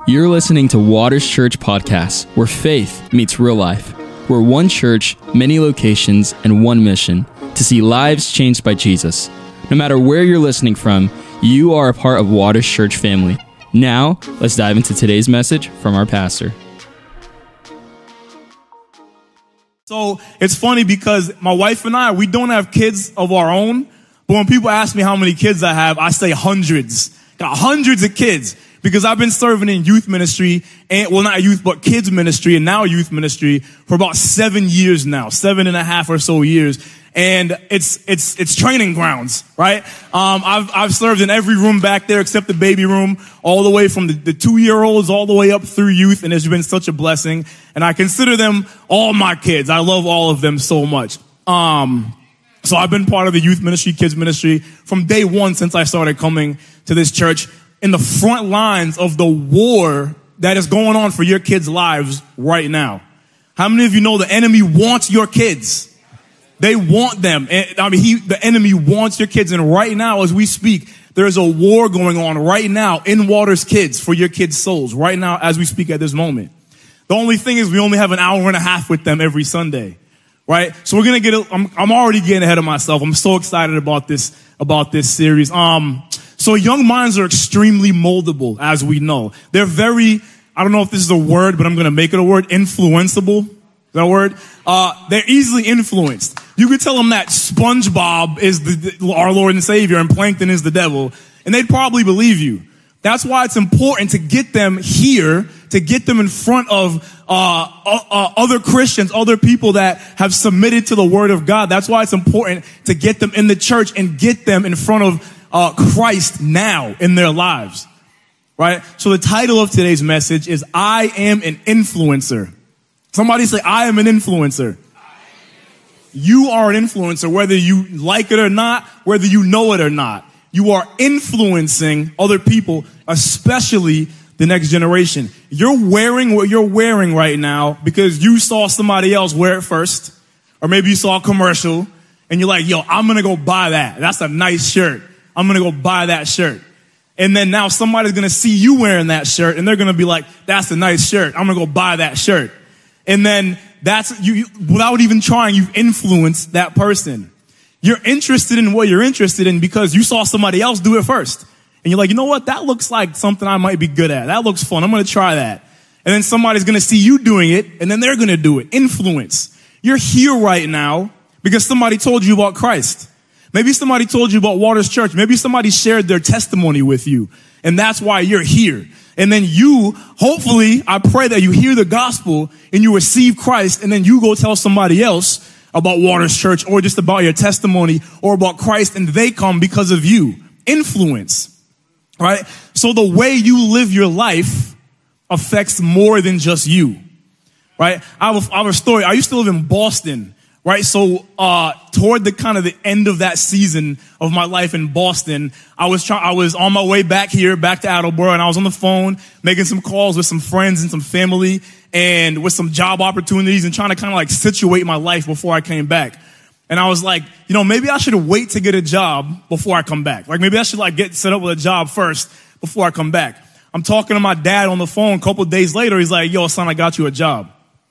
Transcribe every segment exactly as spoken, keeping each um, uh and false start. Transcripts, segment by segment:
You're listening to Waters Church Podcast, where faith meets real life. We're one church, many locations, and one mission, to see lives changed by Jesus. No matter where you're listening from, you are a part of Waters Church family. Now, let's dive into today's message from our pastor. So it's funny because my wife and I, we don't have kids of our own, but when people ask me how many kids I have, I say hundreds. Got hundreds of kids. Because I've been serving in youth ministry, and well, not youth, but kids ministry, and now youth ministry for about seven years now, seven and a half or so years. And it's, it's, it's training grounds, right? Um, I've, I've served in every room back there except the baby room, all the way from the, the two-year-olds all the way up through youth, and it's been such a blessing. And I consider them all my kids. I love all of them so much. Um, so I've been part of the youth ministry, kids ministry from day one since I started coming to this church, in the front lines of the war that is going on for your kids' lives right now. How many of you know the enemy wants your kids? They want them. And, I mean, he, the enemy wants your kids. And right now, as we speak, there is a war going on right now in Waters Kids for your kids' souls. Right now, as we speak at this moment. The only thing is we only have an hour and a half with them every Sunday. Right? So we're going to get, I'm, I'm already getting ahead of myself. I'm so excited about this, about this series. Um, So young minds are extremely moldable, as we know. They're very, I don't know if this is a word, but I'm going to make it a word, influenceable. Is that a word? Uh, they're easily influenced. You could tell them that SpongeBob is the, the, our Lord and Savior and Plankton is the devil, and they'd probably believe you. That's why it's important to get them here, to get them in front of uh, uh, other Christians, other people that have submitted to the Word of God. That's why it's important to get them in the church and get them in front of Uh, Christ now in their lives, right? So the title of today's message is I Am an Influencer. Somebody say, I am an influencer. You are an influencer, whether you like it or not, whether you know it or not. You are influencing other people, especially the next generation. You're wearing what you're wearing right now because you saw somebody else wear it first, or maybe you saw a commercial and you're like, yo, I'm going to go buy that. That's a nice shirt. I'm going to go buy that shirt. And then now somebody's going to see you wearing that shirt and they're going to be like, that's a nice shirt. I'm going to go buy that shirt. And then that's you, you, without even trying, you've influenced that person. You're interested in what you're interested in because you saw somebody else do it first. And you're like, you know what? That looks like something I might be good at. That looks fun. I'm going to try that. And then somebody's going to see you doing it and then they're going to do it. Influence. You're here right now because somebody told you about Christ. Maybe somebody told you about Waters Church. Maybe somebody shared their testimony with you, and that's why you're here. And then you, hopefully, I pray that you hear the gospel and you receive Christ, and then you go tell somebody else about Waters Church or just about your testimony or about Christ, and they come because of you. Influence, right? So the way you live your life affects more than just you, right? I have a, I have a story. I used to live in Boston. Right, so uh toward the kind of the end of that season of my life in Boston, I was trying. I was on my way back here, back to Attleboro, and I was on the phone making some calls with some friends and some family, and with some job opportunities, and trying to kind of like situate my life before I came back. And I was like, you know, maybe I should wait to get a job before I come back. Like maybe I should like get set up with a job first before I come back. I'm talking to my dad on the phone. A couple of days later, he's like, "Yo, son, I got you a job."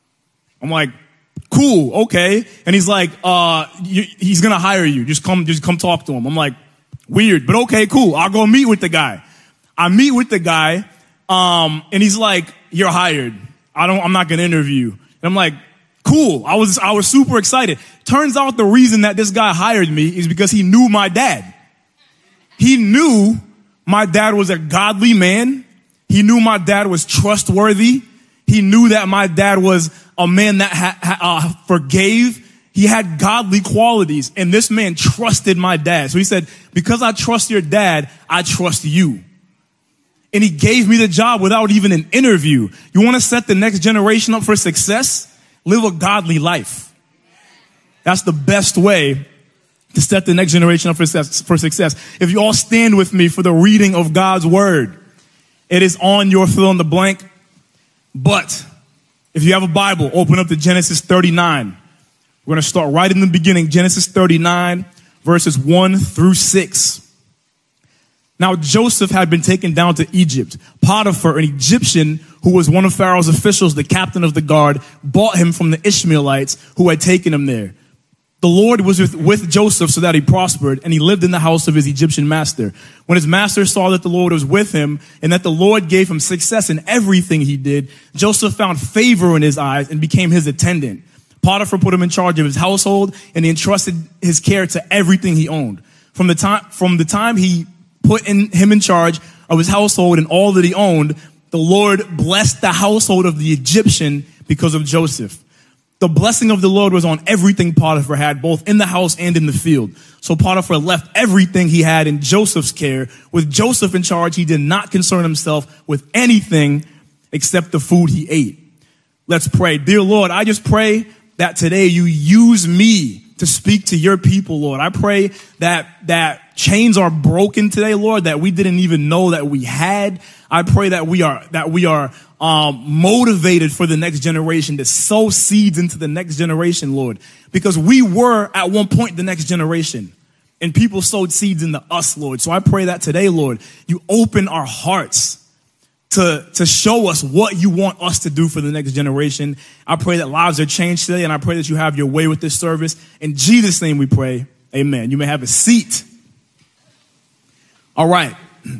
I'm like, cool, okay. And he's like, uh, you, he's going to hire you. Just come, just come talk to him. I'm like, weird, but okay, cool. I'll go meet with the guy. I meet with the guy, um, and he's like, you're hired. I don't, I'm not going to interview. And I'm like, cool. I was, I was super excited. Turns out the reason that this guy hired me is because he knew my dad. He knew my dad was a godly man. He knew my dad was trustworthy. He knew that my dad was a man that ha- ha- uh, forgave. He had godly qualities, and this man trusted my dad. So he said, because I trust your dad, I trust you. And he gave me the job without even an interview. You want to set the next generation up for success? Live a godly life. That's the best way to set the next generation up for success. For success. If you all stand with me for the reading of God's word, it is on your fill in the blank. But if you have a Bible, open up to Genesis thirty-nine. We're going to start right in the beginning. Genesis thirty-nine, verses one through six. Now Joseph had been taken down to Egypt. Potiphar, an Egyptian who was one of Pharaoh's officials, the captain of the guard, bought him from the Ishmaelites who had taken him there. The Lord was with, with Joseph so that he prospered, and he lived in the house of his Egyptian master. When his master saw that the Lord was with him and that the Lord gave him success in everything he did, Joseph found favor in his eyes and became his attendant. Potiphar put him in charge of his household, and he entrusted his care to everything he owned. From the time, from the time he put in, him in charge of his household and all that he owned, the Lord blessed the household of the Egyptian because of Joseph. The blessing of the Lord was on everything Potiphar had, both in the house and in the field. So Potiphar left everything he had in Joseph's care. With Joseph in charge, he did not concern himself with anything except the food he ate. Let's pray. Dear Lord, I just pray that today you use me to speak to your people, Lord. I pray that that chains are broken today, Lord, that we didn't even know that we had. I pray that we are that we are um, motivated for the next generation to sow seeds into the next generation, Lord, because we were at one point the next generation, and people sowed seeds into us, Lord. So I pray that today, Lord, you open our hearts to, to show us what you want us to do for the next generation. I pray that lives are changed today, and I pray that you have your way with this service. In Jesus' name we pray, amen. You may have a seat. All right.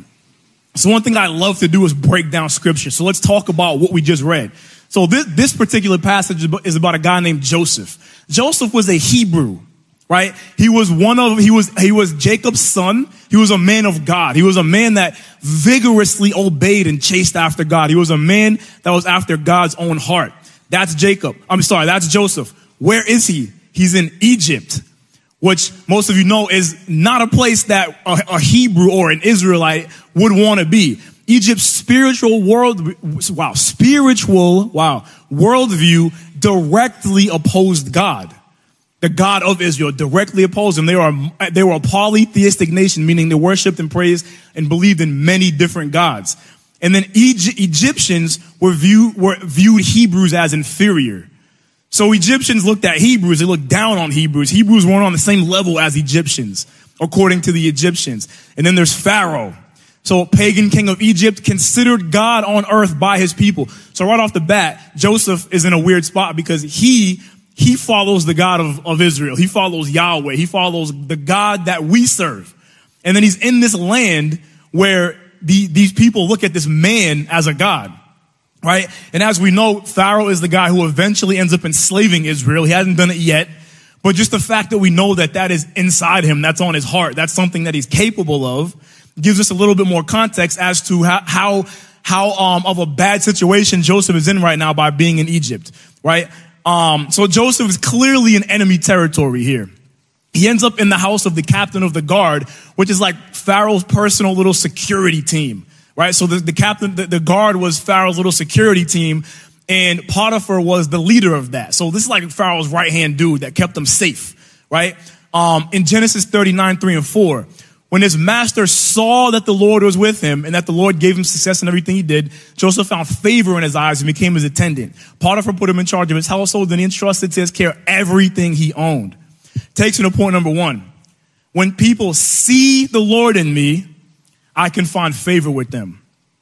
So one thing I love to do is break down scripture. So let's talk about what we just read. So this, this particular passage is about a guy named Joseph. Joseph was a Hebrew, right? He was one of, he was, he was Jacob's son. He was a man of God. He was a man that vigorously obeyed and chased after God. He was a man that was after God's own heart. That's Jacob. I'm sorry. That's Joseph. Where is he? He's in Egypt, which most of you know is not a place that a, a Hebrew or an Israelite would want to be. Egypt's spiritual world, wow, spiritual, wow, worldview directly opposed God. The God of Israel directly opposed him. They were, they were a polytheistic nation, meaning they worshiped and praised and believed in many different gods. And then Egy- Egyptians were, view, were viewed Hebrews as inferior. So Egyptians looked at Hebrews, they looked down on Hebrews. Hebrews weren't on the same level as Egyptians, according to the Egyptians. And then there's Pharaoh. So pagan king of Egypt, considered God on earth by his people. So right off the bat, Joseph is in a weird spot because he, he follows the God of, of Israel. He follows Yahweh. He follows the God that we serve. And then he's in this land where the, these people look at this man as a God. Right? And as we know, Pharaoh is the guy who eventually ends up enslaving Israel. He hasn't done it yet. But just the fact that we know that that is inside him, that's on his heart, that's something that he's capable of, gives us a little bit more context as to how, how, how um, of a bad situation Joseph is in right now by being in Egypt. Right? Um, so Joseph is clearly in enemy territory here. He ends up in the house of the captain of the guard, which is like Pharaoh's personal little security team. Right. So the, the captain, the, the guard was Pharaoh's little security team, and Potiphar was the leader of that. So this is like Pharaoh's right hand dude that kept him safe. Right. Um, in Genesis thirty-nine, three and four, when his master saw that the Lord was with him and that the Lord gave him success in everything he did, Joseph found favor in his eyes and became his attendant. Potiphar put him in charge of his household, and he entrusted to his care everything he owned. Takes me to point number one. When people see the Lord in me, I can find favor with them.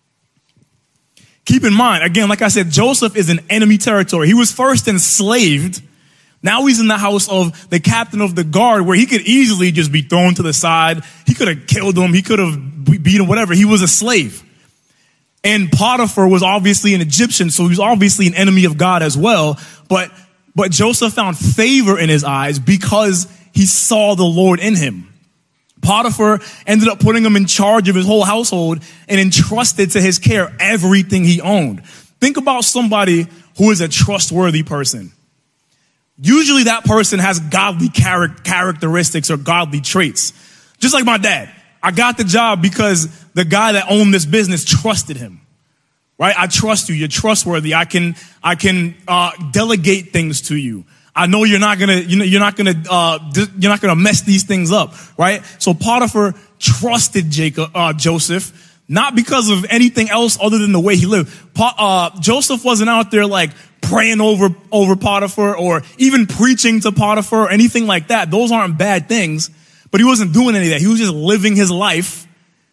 Keep in mind, again, like I said, Joseph is in enemy territory. He was first enslaved. Now he's in the house of the captain of the guard, where he could easily just be thrown to the side. He could have killed him. He could have beat him, whatever. He was a slave. And Potiphar was obviously an Egyptian, so he was obviously an enemy of God as well. But, but Joseph found favor in his eyes because he saw the Lord in him. Potiphar ended up putting him in charge of his whole household and entrusted to his care everything he owned. Think about somebody who is a trustworthy person. Usually that person has godly char- characteristics or godly traits. Just like my dad. I got the job because the guy that owned this business trusted him. Right? I trust you. You're trustworthy. I can, I can, uh, delegate things to you. I know you're not gonna, you know, you're not gonna, uh, you're not gonna mess these things up, right? So Potiphar trusted Jacob, uh, Joseph, not because of anything else other than the way he lived. Po- uh, Joseph wasn't out there like praying over, over Potiphar or even preaching to Potiphar or anything like that. Those aren't bad things, but he wasn't doing any of that. He was just living his life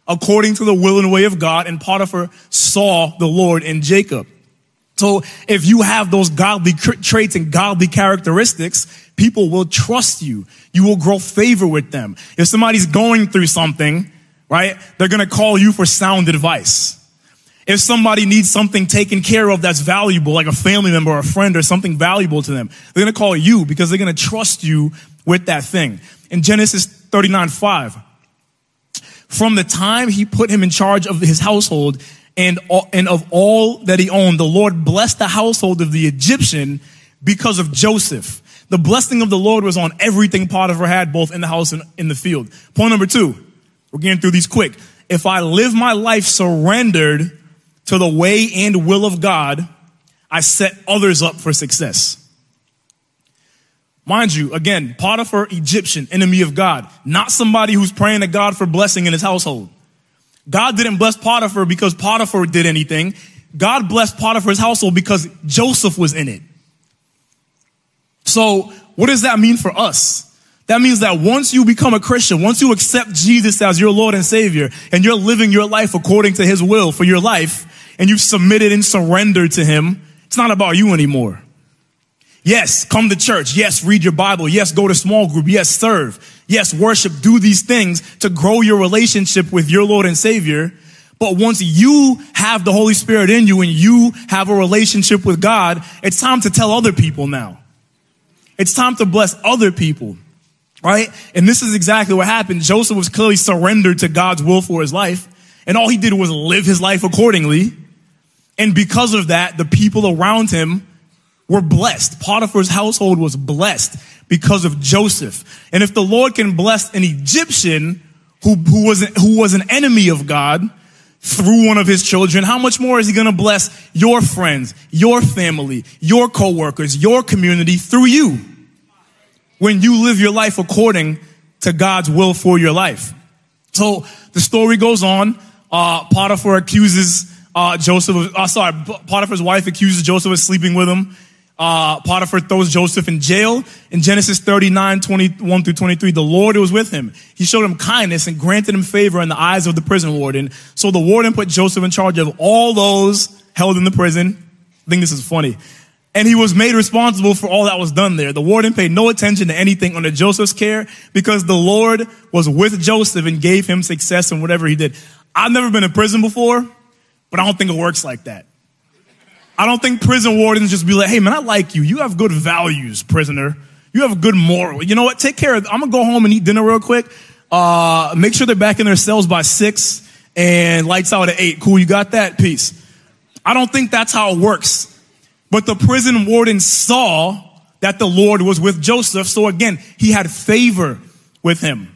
according to the will and way of God, and Potiphar saw the Lord in Jacob. So if you have those godly traits and godly characteristics, people will trust you. You will grow favor with them. If somebody's going through something, right, they're going to call you for sound advice. If somebody needs something taken care of that's valuable, like a family member or a friend or something valuable to them, they're going to call you because they're going to trust you with that thing. In Genesis thirty-nine five, from the time he put him in charge of his household and, and of all that he owned, the Lord blessed the household of the Egyptian because of Joseph. The blessing of the Lord was on everything Potiphar had, both in the house and in the field. Point number two, we're getting through these quick. If I live my life surrendered to the way and will of God, I set others up for success. Mind you, again, Potiphar, Egyptian, enemy of God, not somebody who's praying to God for blessing in his household. God didn't bless Potiphar because Potiphar did anything. God blessed Potiphar's household because Joseph was in it. So what does that mean for us? That means that once you become a Christian, once you accept Jesus as your Lord and Savior, and you're living your life according to his will for your life, and you've submitted and surrendered to him, it's not about you anymore. Yes, come to church. Yes, read your Bible. Yes, go to small group. Yes, serve. Yes, worship. Do these things to grow your relationship with your Lord and Savior. But once you have the Holy Spirit in you and you have a relationship with God, it's time to tell other people now. It's time to bless other people, right? And this is exactly what happened. Joseph was clearly surrendered to God's will for his life, and all he did was live his life accordingly. And because of that, the people around him were blessed. Potiphar's household was blessed because of Joseph. And if the Lord can bless an Egyptian who, who was, who was an enemy of God through one of his children, how much more is he going to bless your friends, your family, your coworkers, your community through you when you live your life according to God's will for your life? So the story goes on. Uh, Potiphar accuses uh, Joseph of, uh, sorry, Potiphar's wife accuses Joseph of sleeping with him. Uh, Potiphar throws Joseph in jail. In Genesis thirty-nine, twenty-one through twenty-three, the Lord was with him. He showed him kindness and granted him favor in the eyes of the prison warden. So the warden put Joseph in charge of all those held in the prison. I think this is funny. And he was made responsible for all that was done there. The warden paid no attention to anything under Joseph's care because the Lord was with Joseph and gave him success in whatever he did. I've never been in prison before, but I don't think it works like that. I don't think prison wardens just be like, hey man, I like you. You have good values, prisoner. You have a good moral. You know what? Take care of, I'm going to go home and eat dinner real quick. Uh, make sure they're back in their cells by six and lights out at eight. Cool. You got that? Peace. I don't think that's how it works. But the prison warden saw that the Lord was with Joseph. So again, he had favor with him.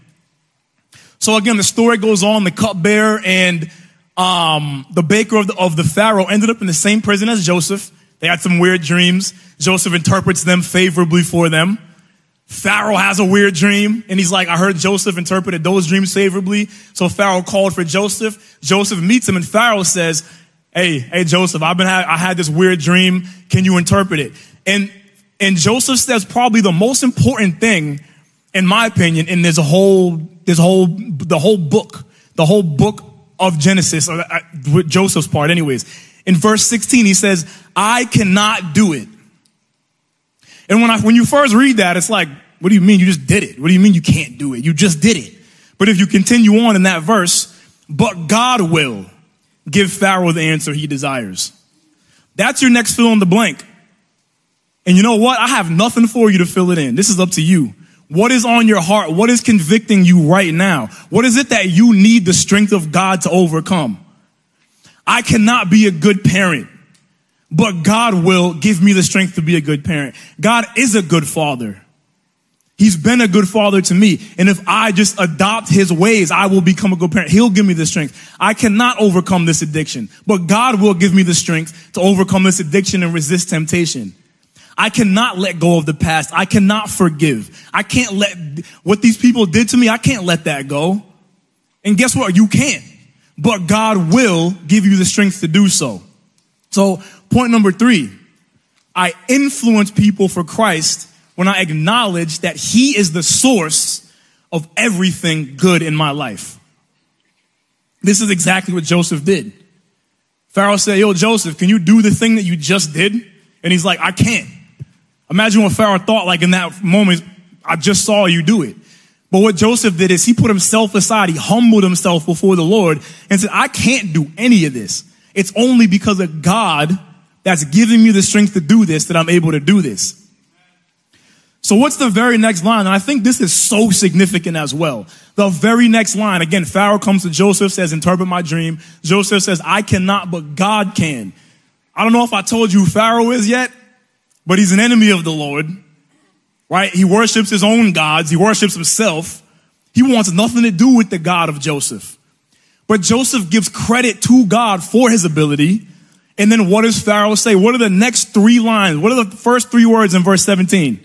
So again, the story goes on. The cupbearer and Um, the baker of the, of the Pharaoh ended up in the same prison as Joseph. They had some weird dreams. Joseph interprets them favorably for them. Pharaoh has a weird dream, and he's like, I heard Joseph interpreted those dreams favorably. So Pharaoh called for Joseph. Joseph meets him, and Pharaoh says, hey, hey, Joseph, I've been, ha- I had this weird dream. Can you interpret it? And, and Joseph says probably the most important thing, in my opinion, in this whole, this whole, the whole book, the whole book of Genesis, or uh, with Joseph's part anyways. In verse sixteen, he says, I cannot do it. And when I, when you first read that, it's like, what do you mean? You just did it. What do you mean you can't do it? You just did it. But if you continue on in that verse, but God will give Pharaoh the answer he desires. That's your next fill in the blank. And you know what? I have nothing for you to fill it in. This is up to you. What is on your heart? What is convicting you right now? What is it that you need the strength of God to overcome? I cannot be a good parent, but God will give me the strength to be a good parent. God is a good father. He's been a good father to me. And if I just adopt his ways, I will become a good parent. He'll give me the strength. I cannot overcome this addiction, but God will give me the strength to overcome this addiction and resist temptation. I cannot let go of the past. I cannot forgive. I can't let what these people did to me. I can't let that go. And guess what? You can't, but God will give you the strength to do so. So point number three, I influence people for Christ when I acknowledge that he is the source of everything good in my life. This is exactly what Joseph did. Pharaoh said, yo, Joseph, can you do the thing that you just did? And he's like, I can't. Imagine what Pharaoh thought like in that moment. I just saw you do it. But what Joseph did is he put himself aside. He humbled himself before the Lord and said, I can't do any of this. It's only because of God that's giving me the strength to do this that I'm able to do this. So what's the very next line? And I think this is so significant as well. The very next line, again, Pharaoh comes to Joseph, says, interpret my dream. Joseph says, I cannot, but God can. I don't know if I told you who Pharaoh is yet, but he's an enemy of the Lord, right? He worships his own gods. He worships himself. He wants nothing to do with the God of Joseph. But Joseph gives credit to God for his ability. And then what does Pharaoh say? What are the next three lines? What are the first three words in verse seventeen?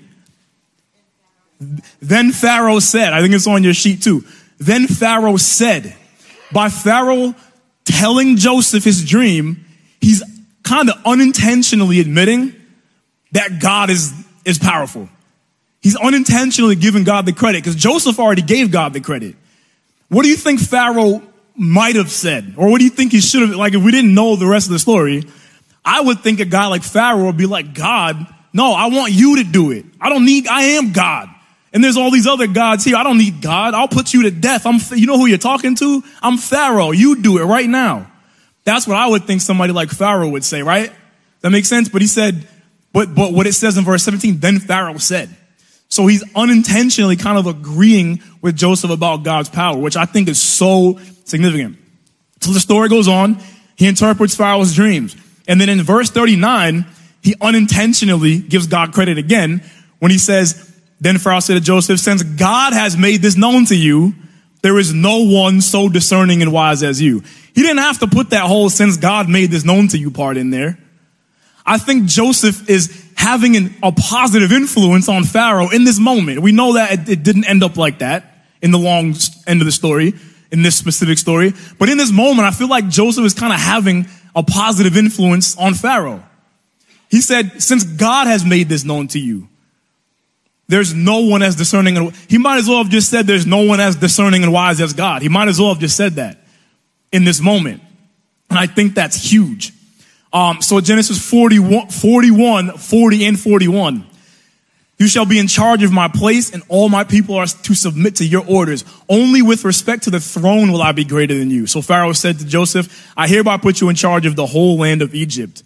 Then Pharaoh said, I think it's on your sheet too. Then Pharaoh said, by Pharaoh telling Joseph his dream, he's kind of unintentionally admitting that God is, is powerful. He's unintentionally giving God the credit because Joseph already gave God the credit. What do you think Pharaoh might have said? Or what do you think he should have, like if we didn't know the rest of the story, I would think a guy like Pharaoh would be like, God, no, I want you to do it. I don't need, I am God. And there's all these other gods here. I don't need God. I'll put you to death. I'm, you know who you're talking to? I'm Pharaoh. You do it right now. That's what I would think somebody like Pharaoh would say, right? That makes sense? But he said, but, but what it says in verse seventeen, then Pharaoh said. So he's unintentionally kind of agreeing with Joseph about God's power, which I think is so significant. So the story goes on. He interprets Pharaoh's dreams. And then in verse thirty-nine, he unintentionally gives God credit again when he says, then Pharaoh said to Joseph, since God has made this known to you, there is no one so discerning and wise as you. He didn't have to put that whole since God made this known to you part in there. I think Joseph is having an, a positive influence on Pharaoh in this moment. We know that it, it didn't end up like that in the long end of the story, in this specific story. But in this moment, I feel like Joseph is kind of having a positive influence on Pharaoh. He said, since God has made this known to you, there's no one as discerning. And he might as well have just said there's no one as discerning and wise as God. He might as well have just said that in this moment. And I think that's huge. Um, so Genesis forty-one, forty-one, forty and forty-one. You shall be in charge of my place and all my people are to submit to your orders. Only with respect to the throne will I be greater than you. So Pharaoh said to Joseph, I hereby put you in charge of the whole land of Egypt.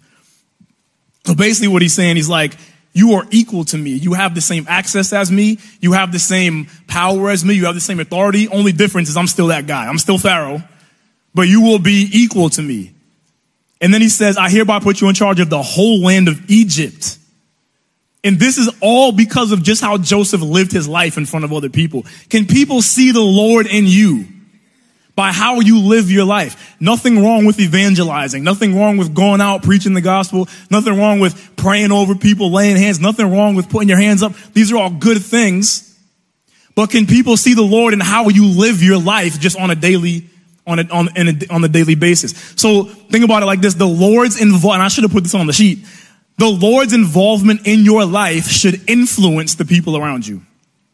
So basically what he's saying, he's like, you are equal to me. You have the same access as me. You have the same power as me. You have the same authority. Only difference is I'm still that guy. I'm still Pharaoh, but you will be equal to me. And then he says, I hereby put you in charge of the whole land of Egypt. And this is all because of just how Joseph lived his life in front of other people. Can people see the Lord in you by how you live your life? Nothing wrong with evangelizing. Nothing wrong with going out preaching the gospel. Nothing wrong with praying over people, laying hands. Nothing wrong with putting your hands up. These are all good things. But can people see the Lord in how you live your life just on a daily, on a, on, in a, on a daily basis? So think about it like this. The Lord's involvement, and I should have put this on the sheet. The Lord's involvement in your life should influence the people around you.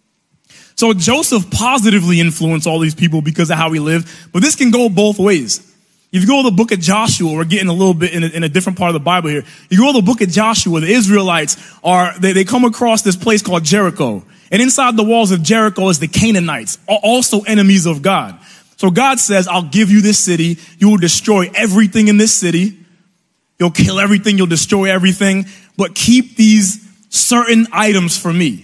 So Joseph positively influenced all these people because of how he lived, but this can go both ways. If you go to the book of Joshua, we're getting a little bit in a, in a different part of the Bible here. You go to the book of Joshua, the Israelites are, they, they come across this place called Jericho. And inside the walls of Jericho is the Canaanites, also enemies of God. So God says, I'll give you this city. You will destroy everything in this city. You'll kill everything. You'll destroy everything, but keep these certain items for me.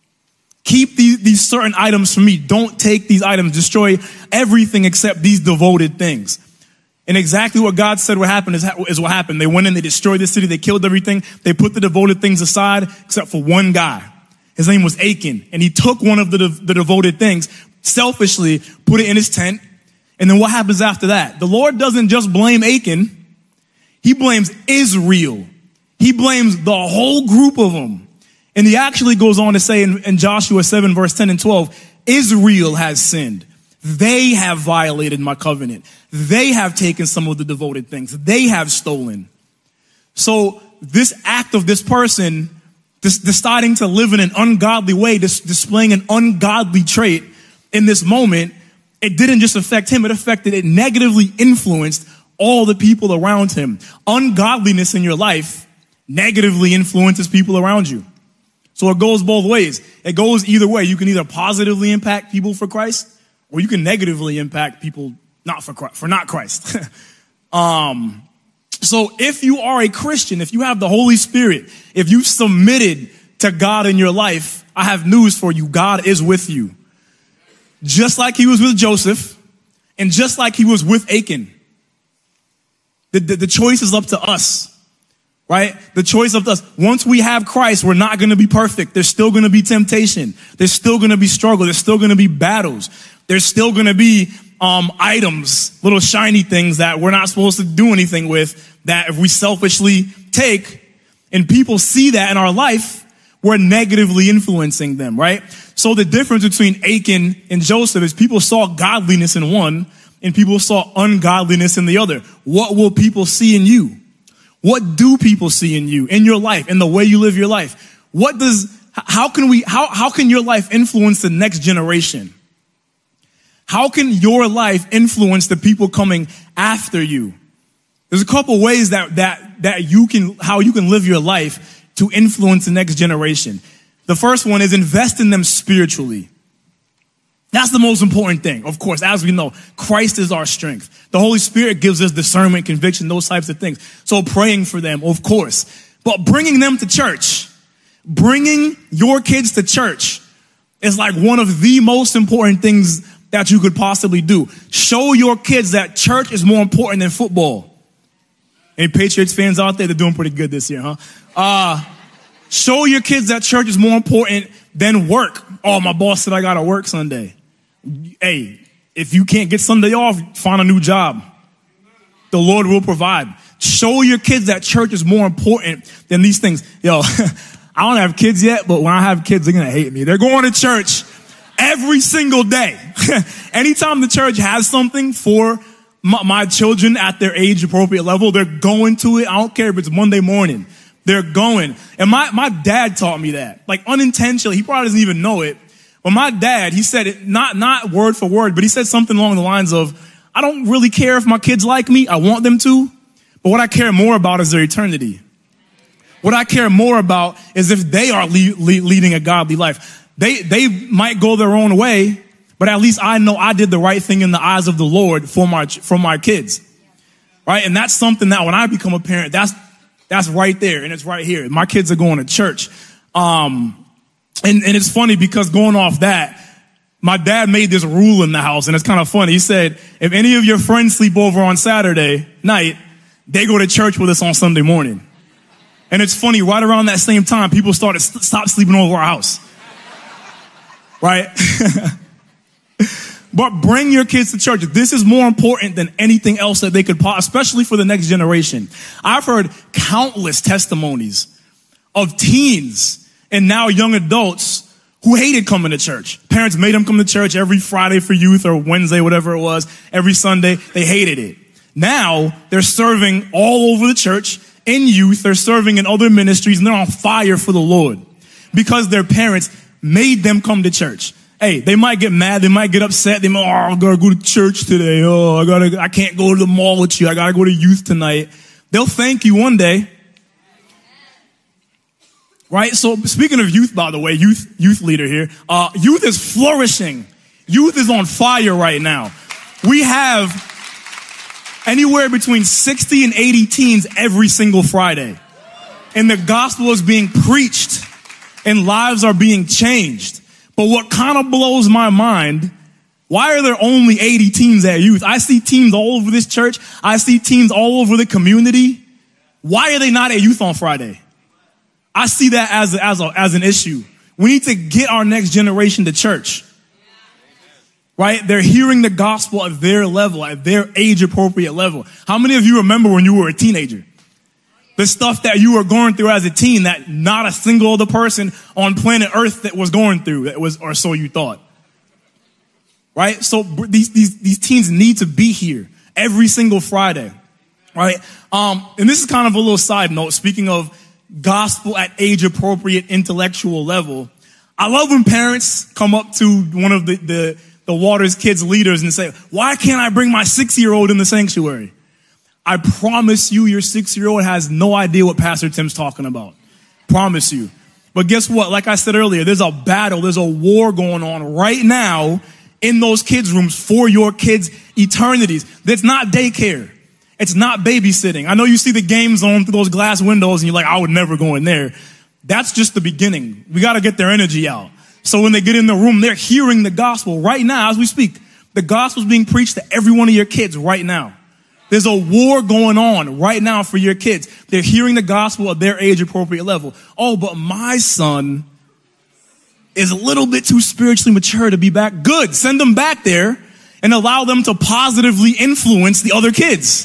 Keep these, these certain items for me. Don't take these items. Destroy everything except these devoted things. And exactly what God said would happen is, is what happened. They went in, they destroyed the city, they killed everything. They put the devoted things aside except for one guy. His name was Achan. And he took one of the, the devoted things, selfishly put it in his tent. And then what happens after that? The Lord doesn't just blame Achan. He blames Israel. He blames the whole group of them. And he actually goes on to say in, in Joshua seven, verse ten and twelve, Israel has sinned. They have violated my covenant. They have taken some of the devoted things. They have stolen. So this act of this person this, deciding to live in an ungodly way, dis, displaying an ungodly trait in this moment, it didn't just affect him, it affected, it negatively influenced all the people around him. Ungodliness in your life negatively influences people around you. So it goes both ways. It goes either way. You can either positively impact people for Christ, or you can negatively impact people not for Christ, for not Christ. um, so if you are a Christian, if you have the Holy Spirit, if you've submitted to God in your life, I have news for you. God is with you. Just like he was with Joseph, and just like he was with Achan. The, the, the choice is up to us. Right? The choice of us. Once we have Christ, we're not going to be perfect. There's still going to be temptation. There's still going to be struggle. There's still going to be battles. There's still going to be um items, little shiny things that we're not supposed to do anything with, that if we selfishly take, and people see that in our life, we're negatively influencing them, right? So the difference between Achan and Joseph is people saw godliness in one and people saw ungodliness in the other. What will people see in you? What do people see in you, in your life, in the way you live your life? What does, how can we, how, how can your life influence the next generation? How can your life influence the people coming after you? There's a couple ways that, that, that you can, how you can live your life to influence the next generation. The first one is invest in them spiritually. That's the most important thing. Of course, as we know, Christ is our strength. The Holy Spirit gives us discernment, conviction, those types of things. So praying for them, of course. But bringing them to church, bringing your kids to church is like one of the most important things that you could possibly do. Show your kids that church is more important than football. Any Patriots fans out there? They're doing pretty good this year, huh? Uh, show your kids that church is more important than work. Oh, my boss said I got to work Sunday. Hey, if you can't get Sunday off, find a new job. The Lord will provide. Show your kids that church is more important than these things. Yo, I don't have kids yet, but when I have kids, they're going to hate me. They're going to church every single day. Anytime the church has something for my, my children at their age appropriate level, they're going to it. I don't care if it's Monday morning. They're going. And my, my dad taught me that, like unintentionally. He probably doesn't even know it. But my dad, he said it, not, not word for word, but he said something along the lines of, I don't really care if my kids like me. I want them to. But what I care more about is their eternity. What I care more about is if they are le- le- leading a godly life. They, they might go their own way, but at least I know I did the right thing in the eyes of the Lord for my, for my kids. Right? And that's something that when I become a parent, that's, that's right there. And it's right here. My kids are going to church. Um, And, and it's funny because going off that, my dad made this rule in the house, and it's kind of funny. He said, if any of your friends sleep over on Saturday night, they go to church with us on Sunday morning. And it's funny, right around that same time, people started st- stop sleeping over our house. Right? But bring your kids to church. This is more important than anything else that they could, especially for the next generation. I've heard countless testimonies of teens and now young adults who hated coming to church. Parents made them come to church every Friday for youth or Wednesday, whatever it was, every Sunday. They hated it. Now they're serving all over the church in youth. They're serving in other ministries, and they're on fire for the Lord because their parents made them come to church. Hey, they might get mad. They might get upset. They might, oh, I gotta go to church today. Oh, I gotta, I can't go to the mall with you. I gotta go to youth tonight. They'll thank you one day. Right? So speaking of youth, by the way, youth, youth leader here, uh, youth is flourishing. Youth is on fire right now. We have anywhere between sixty and eighty teens every single Friday. And the gospel is being preached and lives are being changed. But what kind of blows my mind, why are there only eighty teens at youth? I see teens all over this church. I see teens all over the community. Why are they not at youth on Friday? I see that as a, as a, as an issue. We need to get our next generation to church. Right? They're hearing the gospel at their level, at their age appropriate level. How many of you remember when you were a teenager? The stuff that you were going through as a teen that not a single other person on planet Earth that was going through, that was, or so you thought. Right? So these, these, these teens need to be here every single Friday. Right? Um, and this is kind of a little side note. Speaking of gospel at age appropriate intellectual level, I love when parents come up to one of the, the, the Waters Kids leaders and say, why can't I bring my six-year-old in the sanctuary? I promise you your six-year-old has no idea what Pastor Tim's talking about. Promise you. But guess what? Like I said earlier, there's a battle, there's a war going on right now in those kids' rooms for your kids' eternities. That's not daycare. It's not babysitting. I know you see the game zone through those glass windows and you're like, I would never go in there. That's just the beginning. We got to get their energy out. So when they get in the room, they're hearing the gospel right now as we speak. The gospel's being preached to every one of your kids right now. There's a war going on right now for your kids. They're hearing the gospel at their age appropriate level. Oh, but my son is a little bit too spiritually mature to be back. Good. Send them back there and allow them to positively influence the other kids.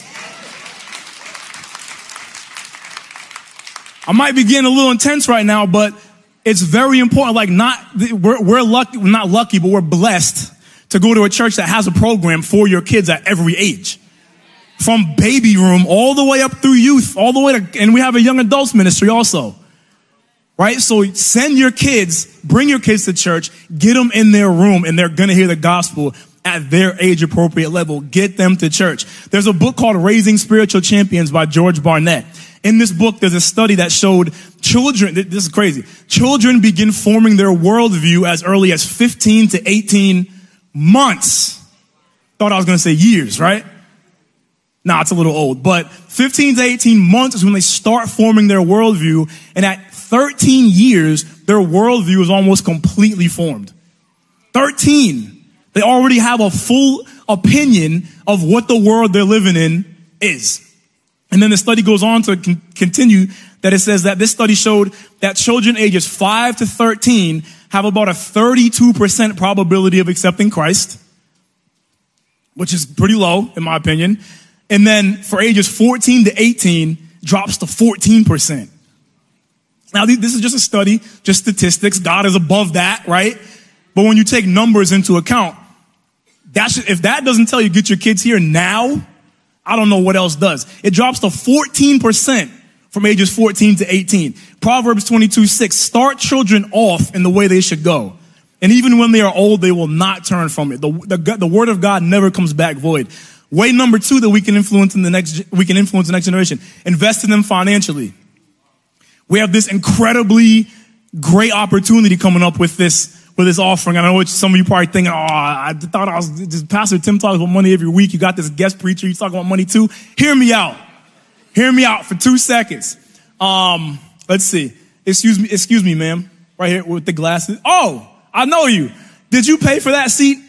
I might be getting a little intense right now, but it's very important. Like not, we're, we're lucky, we're not lucky, but we're blessed to go to a church that has a program for your kids at every age. From baby room all the way up through youth, all the way to, and we have a young adults ministry also. Right? So send your kids, bring your kids to church, get them in their room, and they're going to hear the gospel at their age appropriate level. Get them to church. There's a book called Raising Spiritual Champions by George Barnett. In this book, there's a study that showed children, this is crazy, children begin forming their worldview as early as fifteen to eighteen months. Thought I was going to say years, right? Nah, it's a little old, but fifteen to eighteen months is when they start forming their worldview. And at thirteen years, their worldview is almost completely formed. thirteen. They already have a full opinion of what the world they're living in is. And then the study goes on to con- continue that it says that this study showed that children ages five to thirteen have about a thirty-two percent probability of accepting Christ, which is pretty low in my opinion. And then for ages fourteen to eighteen, drops to fourteen percent. Now, this is just a study, just statistics. God is above that, right? But when you take numbers into account, that should, if that doesn't tell you get your kids here now, I don't know what else does. It drops to fourteen percent from ages fourteen to eighteen. Proverbs twenty-two six, start children off in the way they should go. And even when they are old, they will not turn from it. The, the, the word of God never comes back void. Way number two that we can influence in the next, we can influence the next generation. Invest in them financially. We have this incredibly great opportunity coming up with this, with this offering. I know some of you probably thinking, oh, I thought I was, just Pastor Tim talks about money every week. You got this guest preacher. He's talking about money too. Hear me out. Hear me out for two seconds. Um, let's see. Excuse me, excuse me, ma'am. Right here with the glasses. Oh, I know you. Did you pay for that seat?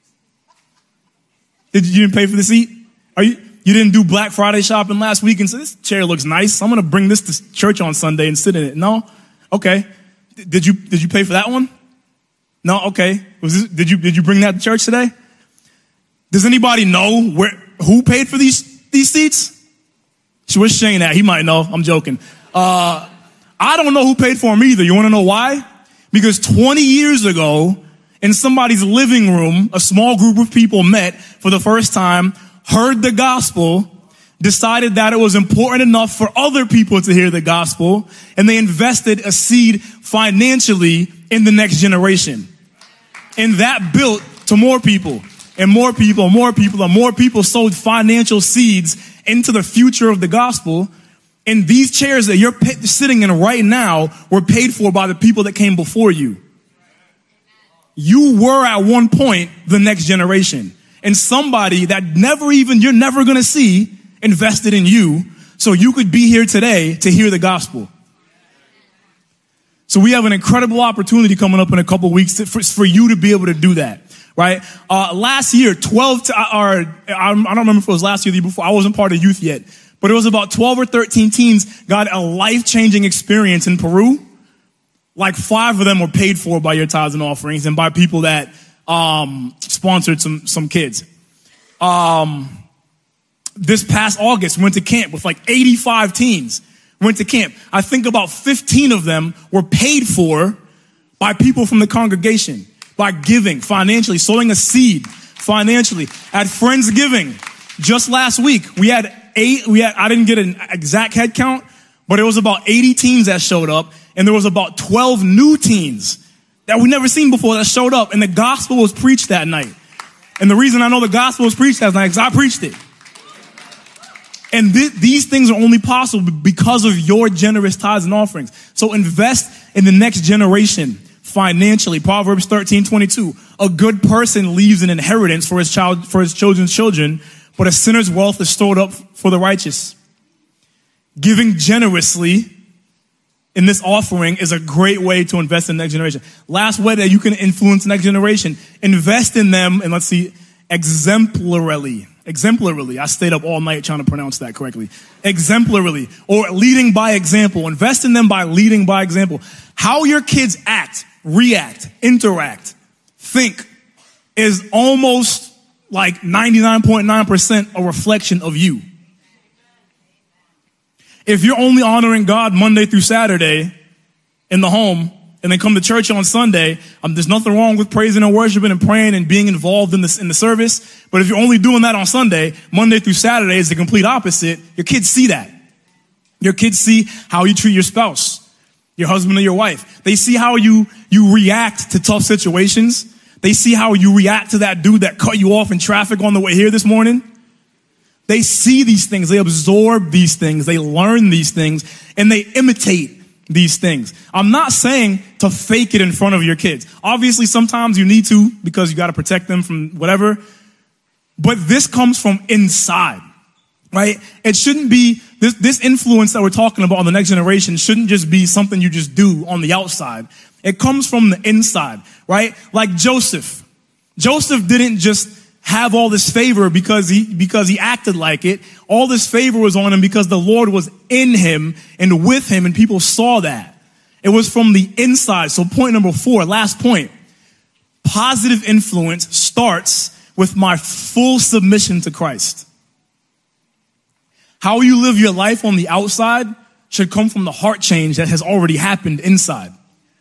Did you, you didn't pay for the seat? Are you, you didn't do Black Friday shopping last week and say, this chair looks nice. I'm going to bring this to church on Sunday and sit in it. No? Okay. Did you, did you pay for that one? No? Okay. Was this, did you, did you bring that to church today? Does anybody know where, who paid for these, these seats? Where's Shane at? He might know. I'm joking. Uh, I don't know who paid for them either. You want to know why? Because twenty years ago, in somebody's living room, a small group of people met for the first time, heard the gospel, decided that it was important enough for other people to hear the gospel, and they invested a seed financially in the next generation. And that built to more people, and more people, and more people, and more people sowed financial seeds into the future of the gospel. And these chairs that you're sitting in right now were paid for by the people that came before you. You were at one point the next generation. And somebody that never even, you're never going to see invested in you so you could be here today to hear the gospel. So we have an incredible opportunity coming up in a couple weeks to, for, for you to be able to do that, right? Uh, last year, twelve, to, or I don't remember if it was last year or the year before. I wasn't part of youth yet, but it was about twelve or thirteen teens got a life-changing experience in Peru. Like five of them were paid for by your tithes and offerings and by people that um, sponsored some some kids. Um, this past August, went to camp with like eighty-five teens. Went to camp. I think about fifteen of them were paid for by people from the congregation, by giving financially, sowing a seed financially. At Friendsgiving, just last week, we had eight, we had, I didn't get an exact head count, but it was about eighty teens that showed up, and there was about twelve new teens that we never seen before that showed up, and the gospel was preached that night. And the reason I know the gospel was preached last night is because I preached it. And th- these things are only possible because of your generous tithes and offerings. So invest in the next generation financially. Proverbs thirteen twenty-two. A good person leaves an inheritance for his child, for his children's children, but a sinner's wealth is stored up for the righteous. Giving generously in this offering is a great way to invest in the next generation. Last way that you can influence the next generation, invest in them, and let's see, exemplarily. Exemplarily. I stayed up all night trying to pronounce that correctly. Exemplarily, or leading by example. Invest in them by leading by example. How your kids act, react, interact, think is almost like ninety-nine point nine percent a reflection of you. If you're only honoring God Monday through Saturday in the home and then come to church on Sunday, um, there's nothing wrong with praising and worshiping and praying and being involved in the, in the service. But if you're only doing that on Sunday, Monday through Saturday is the complete opposite. Your kids see that. Your kids see how you treat your spouse, your husband or your wife. They see how you, you react to tough situations. They see how you react to that dude that cut you off in traffic on the way here this morning. They see these things, they absorb these things, they learn these things, and they imitate these things. I'm not saying to fake it in front of your kids. Obviously, sometimes you need to because you got to protect them from whatever. But this comes from inside, right? It shouldn't be, this, this influence that we're talking about on the next generation shouldn't just be something you just do on the outside. It comes from the inside, right? Like Joseph. Joseph didn't just have all this favor because he, because he acted like it. All this favor was on him because the Lord was in him and with him, and people saw that. It was from the inside. So point number four, last point. Positive influence starts with my full submission to Christ. How you live your life on the outside should come from the heart change that has already happened inside.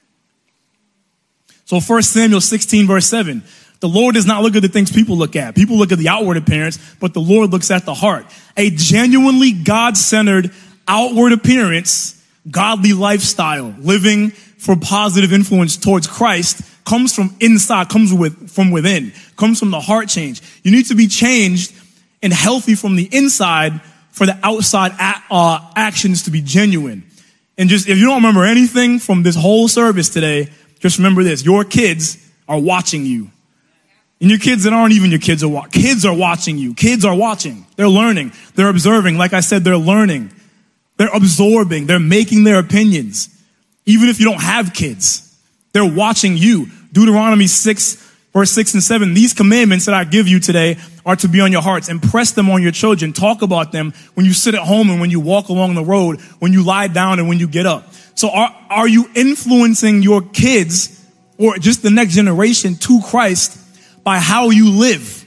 So First Samuel sixteen verse seven. The Lord does not look at the things people look at. People look at the outward appearance, but the Lord looks at the heart. A genuinely God-centered outward appearance, godly lifestyle, living for positive influence towards Christ comes from inside, comes with, from within, comes from the heart change. You need to be changed and healthy from the inside for the outside a- uh, actions to be genuine. And just, if you don't remember anything from this whole service today, just remember this. Your kids are watching you. And your kids that aren't even your kids are watching. Kids are watching you. Kids are watching. They're learning. They're observing. Like I said, they're learning. They're absorbing. They're making their opinions. Even if you don't have kids, they're watching you. Deuteronomy six, verse six and seven. These commandments that I give you today are to be on your hearts. Impress them on your children. Talk about them when you sit at home and when you walk along the road, when you lie down and when you get up. So are, are you influencing your kids or just the next generation to Christ by how you live?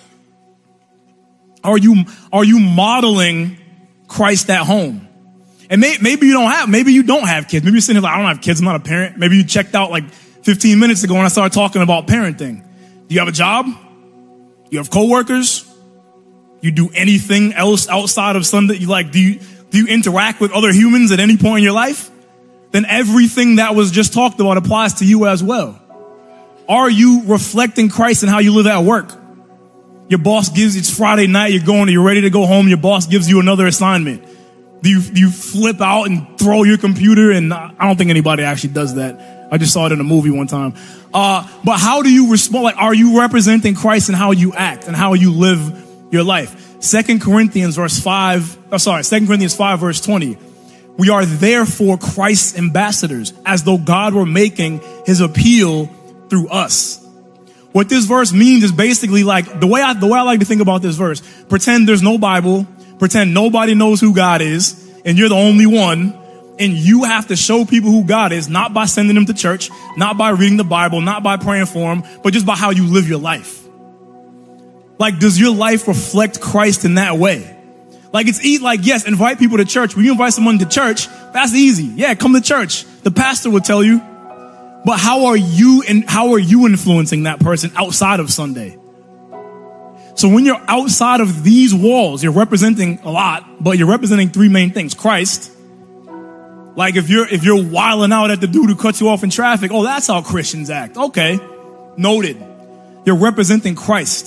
Are you, are you modeling Christ at home? And may, maybe you don't have, maybe you don't have kids. Maybe you're sitting here like, I don't have kids, I'm not a parent. Maybe you checked out like fifteen minutes ago when I started talking about parenting. Do you have a job? You have coworkers? You do anything else outside of Sunday? You like, do you, do you interact with other humans at any point in your life? Then everything that was just talked about applies to you as well. Are you reflecting Christ in how you live at work? Your boss gives, it's Friday night, you're going, you're ready to go home, your boss gives you another assignment. Do you, do you flip out and throw your computer? And I don't think anybody actually does that. I just saw it in a movie one time. Uh, but how do you respond? Like, are you representing Christ in how you act and how you live your life? Second Corinthians verse five, oh, sorry, Second Corinthians five verse twenty. We are therefore Christ's ambassadors, as though God were making his appeal through us. What this verse means is basically like the way I, the way I like to think about this verse, pretend there's no Bible, pretend nobody knows who God is, and you're the only one, and you have to show people who God is, not by sending them to church, not by reading the Bible, not by praying for them, but just by how you live your life. Like, does your life reflect Christ in that way? Like, it's easy, like, yes, invite people to church. When you invite someone to church, that's easy. Yeah, come to church. The pastor will tell you. But how are you and how are you influencing that person outside of Sunday? So when you're outside of these walls, you're representing a lot, but you're representing three main things. Christ. Like if you're, if you're wilding out at the dude who cuts you off in traffic, oh, that's how Christians act. Okay. Noted. You're representing Christ.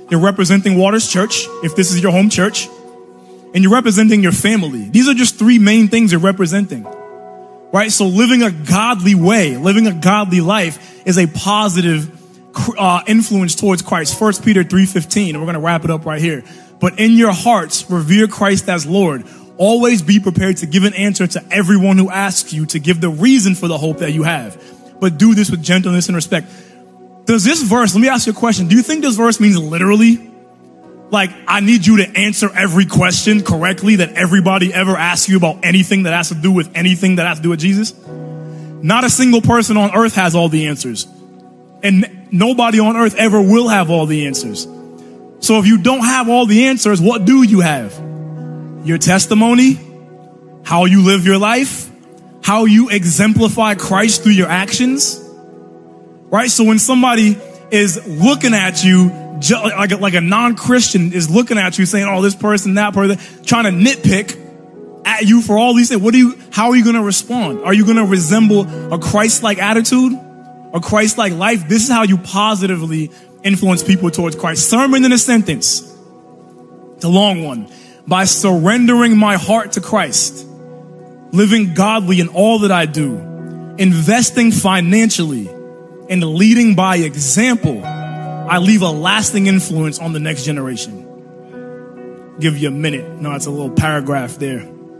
You're representing Waters Church, if this is your home church. And you're representing your family. These are just three main things you're representing. Right? So living a godly way, living a godly life is a positive uh, influence towards Christ. First Peter three fifteen, and we're going to wrap it up right here. But in your hearts, revere Christ as Lord. Always be prepared to give an answer to everyone who asks you, to give the reason for the hope that you have. But do this with gentleness and respect. Does this verse, let me ask you a question. Do you think this verse means literally? Like, I need you to answer every question correctly that everybody ever asks you about anything that has to do with anything that has to do with Jesus? Not a single person on earth has all the answers. And nobody on earth ever will have all the answers. So if you don't have all the answers, what do you have? Your testimony, how you live your life, how you exemplify Christ through your actions, right? So when somebody is looking at you, like a, like a non-Christian is looking at you saying, oh, this person, that person, trying to nitpick at you for all these things, what do you, how are you going to respond? Are you going to resemble a Christ-like attitude, a Christ-like life? This is how you positively influence people towards Christ. Sermon in a sentence. It's a long one. By surrendering my heart to Christ, living godly in all that I do, investing financially, and leading by example, I leave a lasting influence on the next generation. Give you a minute. No, it's a little paragraph there.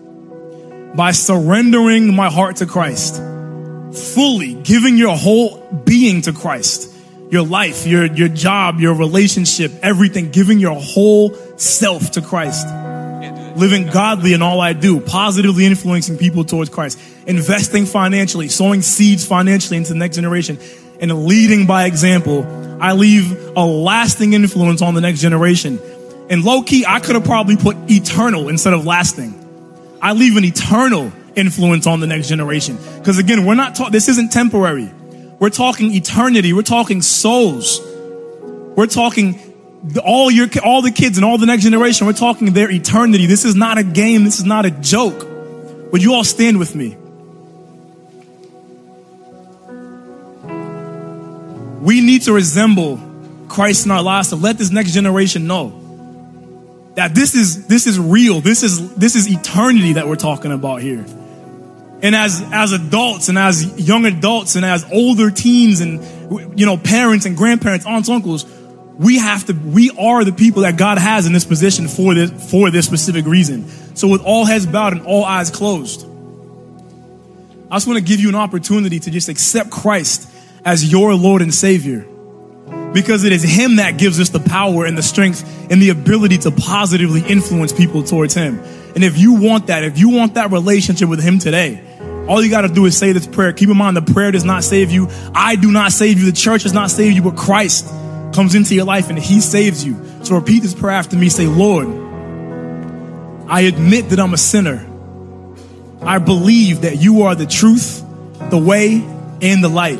By surrendering my heart to Christ, fully giving your whole being to Christ, your life, your, your job, your relationship, everything, giving your whole self to Christ. Living godly in all I do, positively influencing people towards Christ, investing financially, sowing seeds financially into the next generation, and leading by example, I leave a lasting influence on the next generation. And low key, I could have probably put eternal instead of lasting. I leave an eternal influence on the next generation. Because again, we're not talking, this isn't temporary. We're talking eternity. We're talking souls. We're talking all your, all the kids and all the next generation. We're talking their eternity. This is not a game. This is not a joke. Would you all stand with me? We need to resemble Christ in our lives to let this next generation know that this is, this is real. This is, this is eternity that we're talking about here. And as, as adults and as young adults and as older teens and, you know, parents and grandparents, aunts, uncles, we have to, we are the people that God has in this position for this, for this specific reason. So with all heads bowed and all eyes closed, I just want to give you an opportunity to just accept Christ as your Lord and Savior, because it is Him that gives us the power and the strength and the ability to positively influence people towards Him. And if you want that, if you want that relationship with Him today, all you got to do is say this prayer. Keep in mind, the prayer does not save you. I do not save you. The church does not save you, but Christ comes into your life and He saves you. So repeat this prayer after me. Say, Lord, I admit that I'm a sinner. I believe that you are the truth, the way, and the light.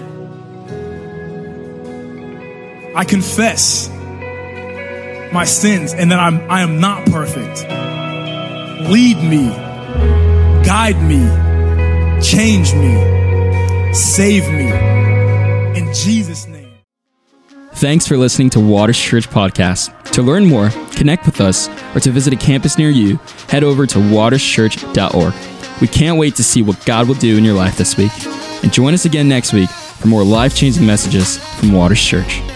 I confess my sins and that I'm, I am not perfect. Lead me, guide me, change me, save me. In Jesus' name. Thanks for listening to Waters Church Podcast. To learn more, connect with us, or to visit a campus near you, head over to waters church dot org. We can't wait to see what God will do in your life this week. And join us again next week for more life-changing messages from Waters Church.